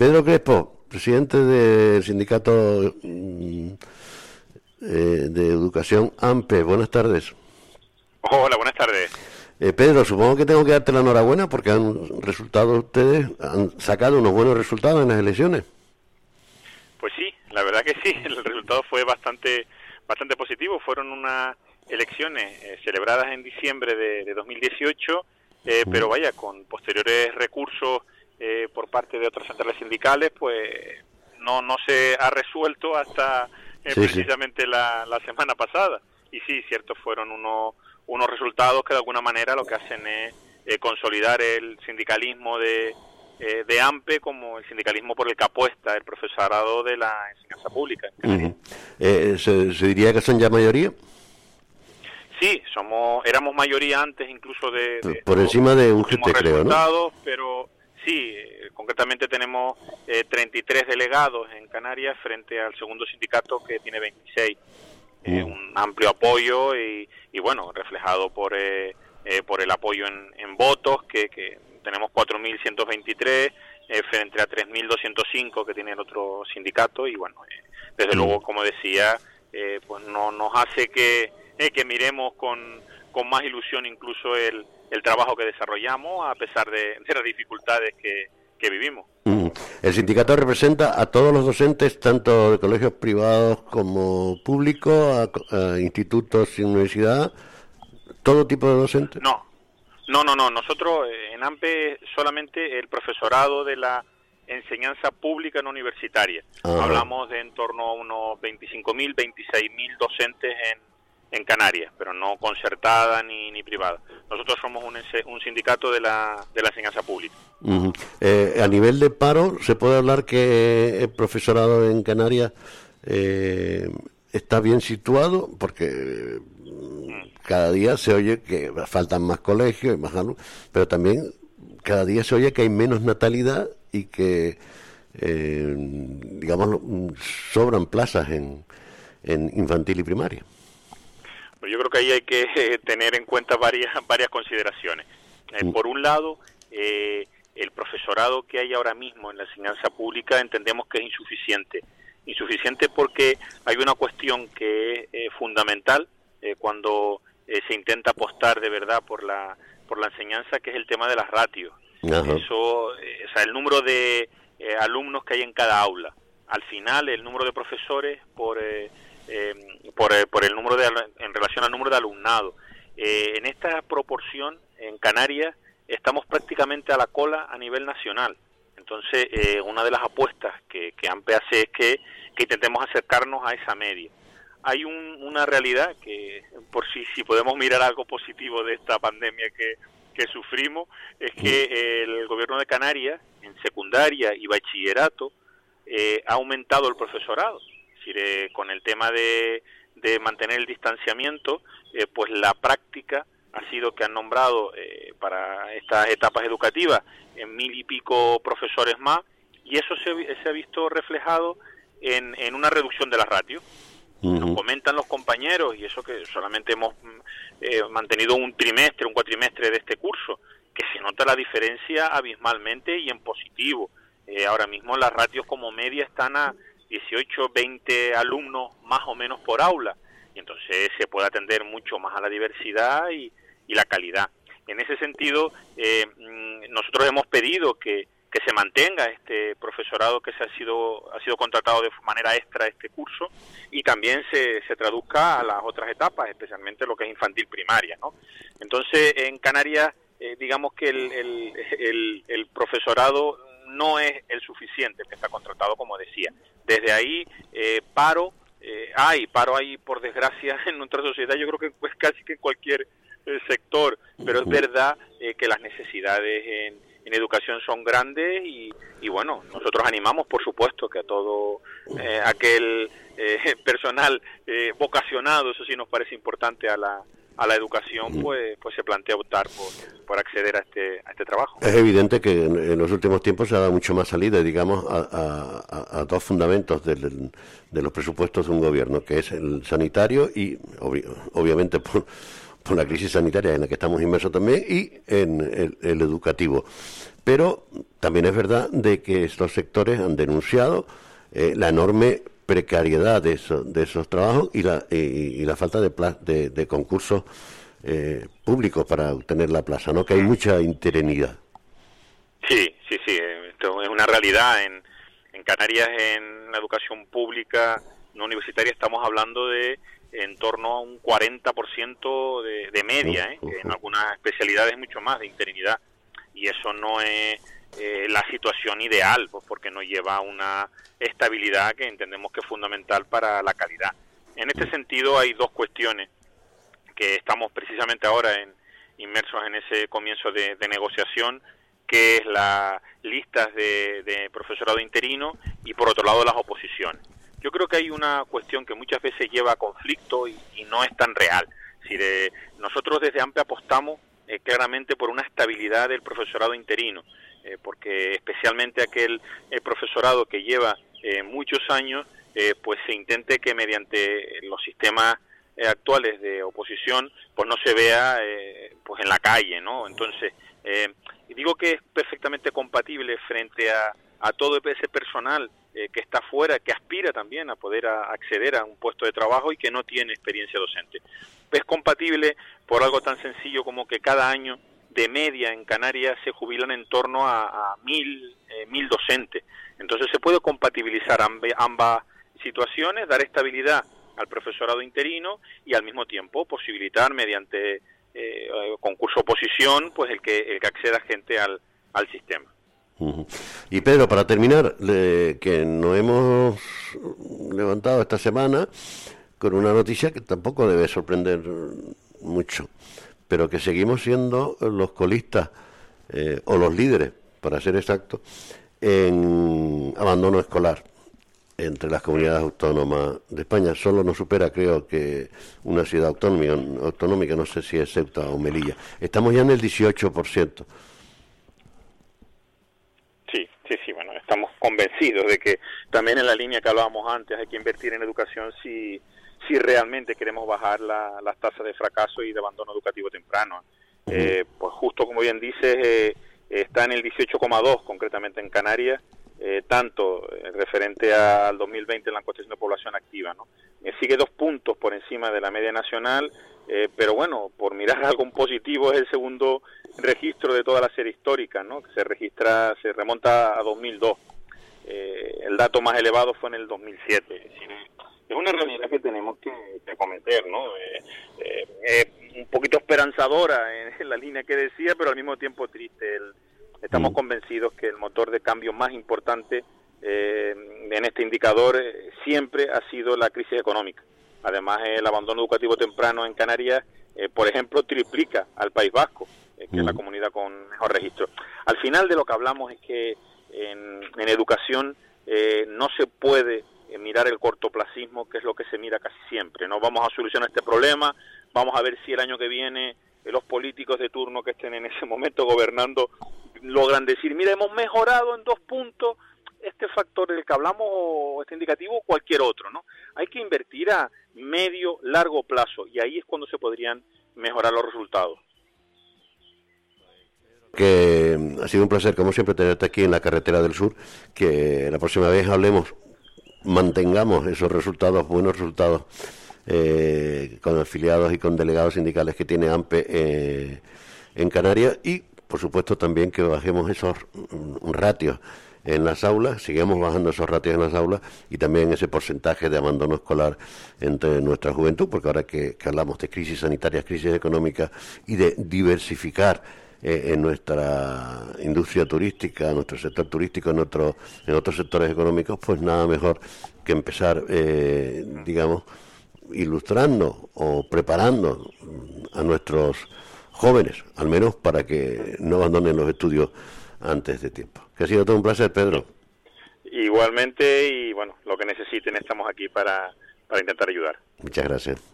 Pedro Crespo, presidente del sindicato de educación AMPE. Buenas tardes. Hola, buenas tardes. Pedro, supongo que tengo que darte la enhorabuena porque ustedes han sacado unos buenos resultados en las elecciones. Pues sí, la verdad que sí, el resultado fue bastante positivo. Fueron unas elecciones celebradas en diciembre de 2018, pero vaya, con posteriores recursos por parte de otras centrales sindicales, pues no se ha resuelto hasta precisamente la semana pasada. Y sí, cierto, fueron unos resultados que de alguna manera lo que hacen es consolidar el sindicalismo de AMPE como el sindicalismo por el que apuesta el profesorado de la enseñanza pública. ¿Se diría que son ya mayoría? Sí, éramos mayoría antes incluso de por encima de un GT, creo, ¿no? Pero sí, concretamente tenemos 33 delegados en Canarias frente al segundo sindicato que tiene 26. Un amplio apoyo y bueno, reflejado por el apoyo en votos, que tenemos 4.123 frente a 3.205 que tiene el otro sindicato, y bueno, desde luego, como decía, pues no nos hace que miremos con más ilusión incluso el trabajo que desarrollamos a pesar de las dificultades que vivimos. El sindicato representa a todos los docentes, tanto de colegios privados como públicos, a institutos y universidad, todo tipo de docentes. No. Nosotros en AMPE solamente el profesorado de la enseñanza pública no universitaria. Ajá. Hablamos de en torno a unos 25.000, 26.000 docentes en Canarias, pero no concertada ni privada. Nosotros somos un sindicato de la enseñanza pública. A nivel de paro, ¿se puede hablar que el profesorado en Canarias está bien situado? Porque cada día se oye que faltan más colegios y más alumnos, pero también cada día se oye que hay menos natalidad y que, digamos, sobran plazas en infantil y primaria. Pues yo creo que ahí hay que tener en cuenta varias consideraciones. Por un lado, el profesorado que hay ahora mismo en la enseñanza pública entendemos que es insuficiente. Insuficiente porque hay una cuestión que es fundamental cuando se intenta apostar de verdad por la enseñanza, que es el tema de las ratios. Eso, el número de alumnos que hay en cada aula. Al final, el número de profesores por el número en relación al número de alumnado. En esta proporción, en Canarias, estamos prácticamente a la cola a nivel nacional. Entonces, una de las apuestas que AMPE hace es que intentemos acercarnos a esa media. Hay una realidad que, por si podemos mirar algo positivo de esta pandemia que sufrimos, es que el gobierno de Canarias, en secundaria y bachillerato, ha aumentado el profesorado. Es decir, con el tema de mantener el distanciamiento, pues la práctica ha sido que han nombrado para estas etapas educativas 1.000 y pico profesores más, y eso se ha visto reflejado en una reducción de las ratios. Nos comentan los compañeros, y eso que solamente hemos mantenido un cuatrimestre de este curso, que se nota la diferencia abismalmente y en positivo. Ahora mismo las ratios como media están a 18, 20 alumnos más o menos por aula, y entonces se puede atender mucho más a la diversidad y la calidad. En ese sentido, nosotros hemos pedido que se mantenga este profesorado que ha sido contratado de manera extra este curso, y también se traduzca a las otras etapas, especialmente lo que es infantil primaria, ¿no? Entonces, en Canarias, digamos que el profesorado no es el suficiente que está contratado, como decía. Desde ahí, paro hay, por desgracia, en nuestra sociedad. Yo creo que pues casi que en cualquier sector, pero es verdad que las necesidades en educación son grandes, y bueno, nosotros animamos, por supuesto, que a todo aquel personal vocacionado, eso sí nos parece importante a la educación, pues se plantea optar por acceder a este trabajo. Es evidente que en los últimos tiempos se ha dado mucho más salida, digamos, a dos fundamentos de los presupuestos de un gobierno, que es el sanitario y obviamente por la crisis sanitaria en la que estamos inmersos también, y en el educativo. Pero también es verdad de que estos sectores han denunciado la enorme precariedad de esos trabajos y la falta de concursos públicos para obtener la plaza, ¿no? Que hay mucha interinidad. Sí. Esto es una realidad. En Canarias, en la educación pública no universitaria, estamos hablando de en torno a un 40% de media, que en algunas especialidades mucho más de interinidad. Y eso no es la situación ideal, pues porque no lleva una estabilidad que entendemos que es fundamental para la calidad. En este sentido hay dos cuestiones que estamos precisamente ahora inmersos en ese comienzo de negociación, que es las listas de profesorado interino y por otro lado las oposiciones. Yo creo que hay una cuestión que muchas veces lleva a conflicto y no es tan real. Es decir, nosotros desde AMPE apostamos claramente por una estabilidad del profesorado interino, porque especialmente aquel profesorado que lleva muchos años, pues se intente que mediante los sistemas actuales de oposición pues no se vea pues en la calle, ¿no? Entonces digo que es perfectamente compatible frente a todo ese personal que está fuera, que aspira también a poder acceder a un puesto de trabajo y que no tiene experiencia docente. Es compatible por algo tan sencillo como que cada año de media en Canarias se jubilan en torno a 1.000 docentes. Entonces se puede compatibilizar ambas situaciones, dar estabilidad al profesorado interino y al mismo tiempo posibilitar mediante concurso oposición pues el que acceda gente al sistema. Y Pedro, para terminar, que nos hemos levantado esta semana con una noticia que tampoco debe sorprender mucho, pero que seguimos siendo los colistas o los líderes, para ser exactos, en abandono escolar entre las comunidades autónomas de España. Solo nos supera, creo, que una ciudad autonómica, no sé si es Ceuta o Melilla. Estamos ya en el 18%. Sí, bueno, estamos convencidos de que también en la línea que hablábamos antes hay que invertir en educación si realmente queremos bajar las tasas de fracaso y de abandono educativo temprano. Pues justo como bien dices, está en el 18,2 concretamente en Canarias, tanto referente al 2020 en la encuesta de población activa, ¿no? Sigue 2 puntos por encima de la media nacional, pero bueno, por mirar algo positivo, es el segundo registro de toda la serie histórica, ¿no? Que se remonta a 2002. El dato más elevado fue en el 2007. Es decir, es una realidad que tenemos que acometer, ¿no? Un poquito esperanzadora en la línea que decía, pero al mismo tiempo triste. Estamos convencidos que el motor de cambio más importante en este indicador siempre ha sido la crisis económica. Además, el abandono educativo temprano en Canarias, por ejemplo, triplica al País Vasco, que es la comunidad con mejor registro. Al final de lo que hablamos es que en educación no se puede mirar el cortoplacismo, que es lo que se mira casi siempre. No vamos a solucionar este problema, vamos a ver si el año que viene los políticos de turno que estén en ese momento gobernando logran decir, mira, hemos mejorado en 2 puntos este factor del que hablamos, o este indicativo, o cualquier otro, ¿no? Hay que invertir a medio, largo plazo, y ahí es cuando se podrían mejorar los resultados. Que ha sido un placer, como siempre, tenerte aquí en la Carretera del Sur, que la próxima vez mantengamos esos resultados, buenos resultados, con afiliados y con delegados sindicales que tiene AMPE en Canarias, y por supuesto también que bajemos esos ratios en las aulas, sigamos bajando esos ratios en las aulas, y también ese porcentaje de abandono escolar entre nuestra juventud, porque ahora que hablamos de crisis sanitarias, crisis económicas y de diversificar en nuestra industria turística, en nuestro sector turístico, en otros sectores económicos, pues nada mejor que empezar, digamos, ilustrando o preparando a nuestros jóvenes, al menos para que no abandonen los estudios antes de tiempo. Que ha sido todo un placer, Pedro. Igualmente, y bueno, lo que necesiten estamos aquí para intentar ayudar. Muchas gracias.